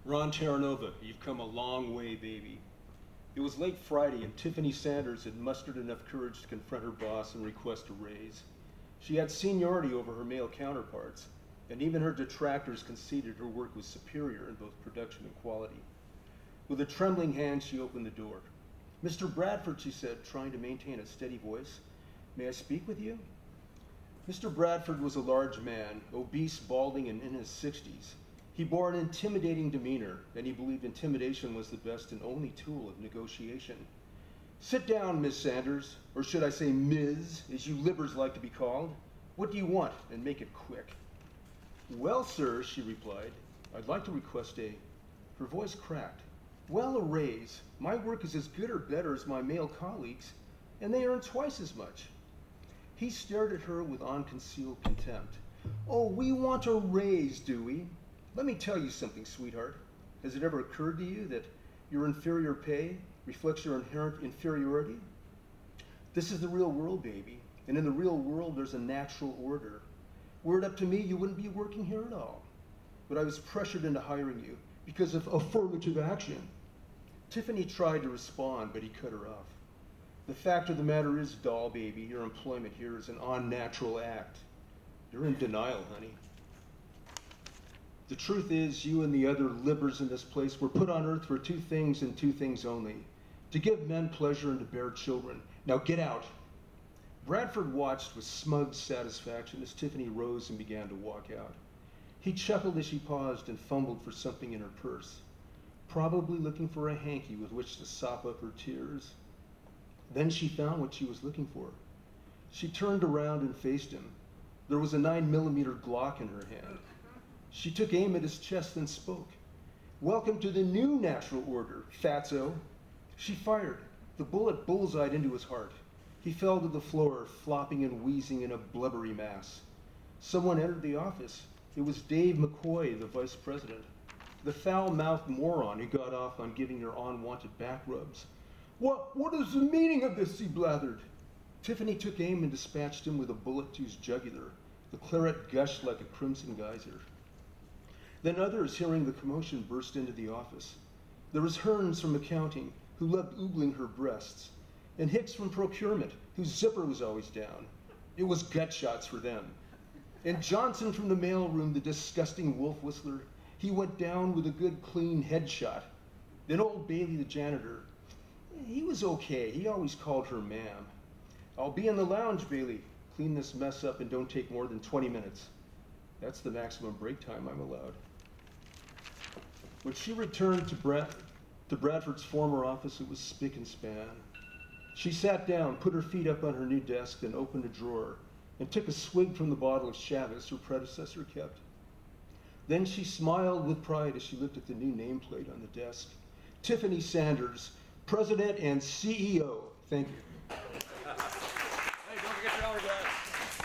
Ron Terranova, you've come a long way, baby. It was late Friday, and Tiffany Sanders had mustered enough courage to confront her boss and request a raise. She had seniority over her male counterparts, and even her detractors conceded her work was superior in both production and quality. With a trembling hand, she opened the door. "Mr. Bradford," she said, trying to maintain a steady voice, "may I speak with you?" Mr. Bradford was a large man, obese, balding, and in his 60s. He bore an intimidating demeanor, and he believed intimidation was the best and only tool of negotiation. "Sit down, Miss Sanders, or should I say Ms., as you libbers like to be called. What do you want, and make it quick?" "Well, sir," she replied, "I'd like to request a..." Her voice cracked. "Well, a raise. My work is as good or better as my male colleagues, and they earn twice as much." He stared at her with unconcealed contempt. "Oh, we want a raise, do we? Let me tell you something, sweetheart. Has it ever occurred to you that your inferior pay reflects your inherent inferiority? This is the real world, baby, and in the real world there's a natural order. Were it up to me, you wouldn't be working here at all. But I was pressured into hiring you because of affirmative action." Tiffany tried to respond, but he cut her off. "The fact of the matter is, doll baby, your employment here is an unnatural act. You're in denial, honey. The truth is, you and the other libbers in this place were put on earth for two things and two things only: to give men pleasure and to bear children. Now get out." Bradford watched with smug satisfaction as Tiffany rose and began to walk out. He chuckled as she paused and fumbled for something in her purse, probably looking for a hanky with which to sop up her tears. Then she found what she was looking for. She turned around and faced him. There was a 9mm Glock in her hand. She took aim at his chest and spoke. "Welcome to the new natural order, fatso." She fired. The bullet bullseyed into his heart. He fell to the floor, flopping and wheezing in a blubbery mass. Someone entered the office. It was Dave McCoy, the vice president, the foul-mouthed moron who got off on giving her unwanted back rubs. What is the meaning of this?" he blathered. Tiffany took aim and dispatched him with a bullet to his jugular. The claret gushed like a crimson geyser. Then others, hearing the commotion, burst into the office. There was Hearns from accounting, who loved oogling her breasts, and Hicks from procurement, whose zipper was always down. It was gut shots for them. And Johnson from the mailroom, the disgusting wolf whistler, he went down with a good clean headshot. Then old Bailey, the janitor, he was okay. He always called her ma'am. "I'll be in the lounge, Bailey. Clean this mess up and don't take more than 20 minutes. That's the maximum break time I'm allowed." When she returned to Bradford's former office, it was spick and span. She sat down, put her feet up on her new desk, then opened a drawer and took a swig from the bottle of Chavez her predecessor kept. Then she smiled with pride as she looked at the new nameplate on the desk. "Tiffany Sanders, President and CEO." Thank you.